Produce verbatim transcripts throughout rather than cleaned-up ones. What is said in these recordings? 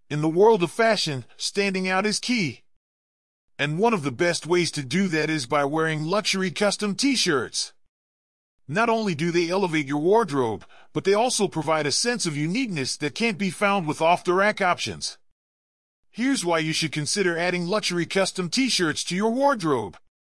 In the world of fashion, standing out is key. And one of the best ways to do that is by wearing luxury custom t-shirts. Not only do they elevate your wardrobe, but they also provide a sense of uniqueness that can't be found with off-the-rack options. Here's why you should consider adding luxury custom t-shirts to your wardrobe.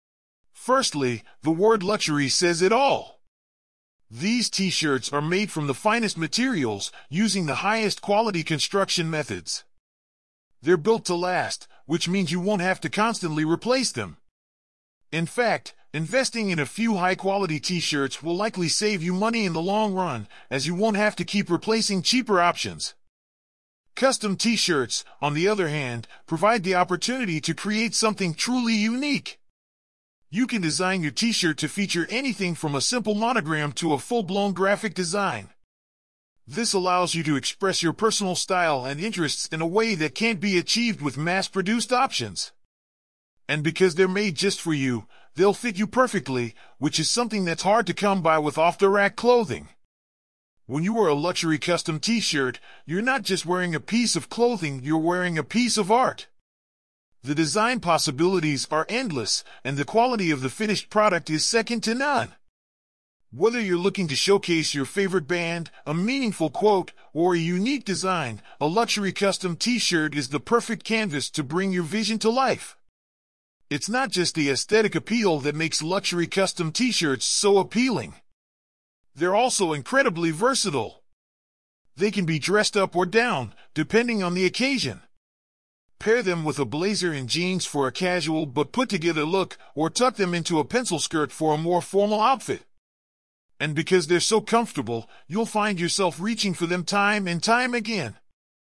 Firstly, the word luxury says it all. These t-shirts are made from the finest materials, using the highest quality construction methods. They're built to last, which means you won't have to constantly replace them. In fact, investing in a few high-quality t-shirts will likely save you money in the long run, as you won't have to keep replacing cheaper options. Custom t-shirts, on the other hand, provide the opportunity to create something truly unique. You can design your t-shirt to feature anything from a simple monogram to a full-blown graphic design. This allows you to express your personal style and interests in a way that can't be achieved with mass-produced options. And because they're made just for you, they'll fit you perfectly, which is something that's hard to come by with off-the-rack clothing. When you wear a luxury custom t-shirt, you're not just wearing a piece of clothing, you're wearing a piece of art. The design possibilities are endless, and the quality of the finished product is second to none. Whether you're looking to showcase your favorite band, a meaningful quote, or a unique design, a luxury custom t-shirt is the perfect canvas to bring your vision to life. It's not just the aesthetic appeal that makes luxury custom t-shirts so appealing. They're also incredibly versatile. They can be dressed up or down, depending on the occasion. Pair them with a blazer and jeans for a casual but put-together look, or tuck them into a pencil skirt for a more formal outfit. And because they're so comfortable, you'll find yourself reaching for them time and time again.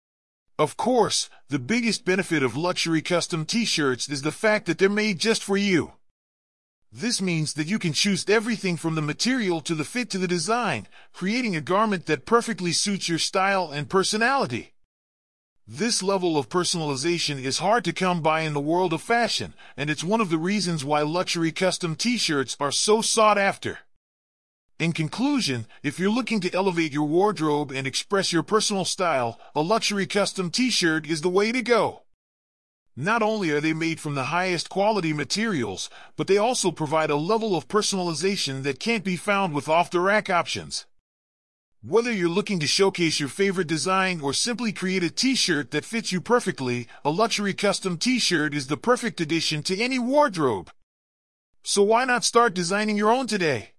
Of course, the biggest benefit of luxury custom t-shirts is the fact that they're made just for you. This means that you can choose everything from the material to the fit to the design, creating a garment that perfectly suits your style and personality. This level of personalization is hard to come by in the world of fashion, and it's one of the reasons why luxury custom t-shirts are so sought after. In conclusion, if you're looking to elevate your wardrobe and express your personal style, a luxury custom t-shirt is the way to go. Not only are they made from the highest quality materials, but they also provide a level of personalization that can't be found with off-the-rack options. Whether you're looking to showcase your favorite design or simply create a t-shirt that fits you perfectly, a luxury custom t-shirt is the perfect addition to any wardrobe. So why not start designing your own today?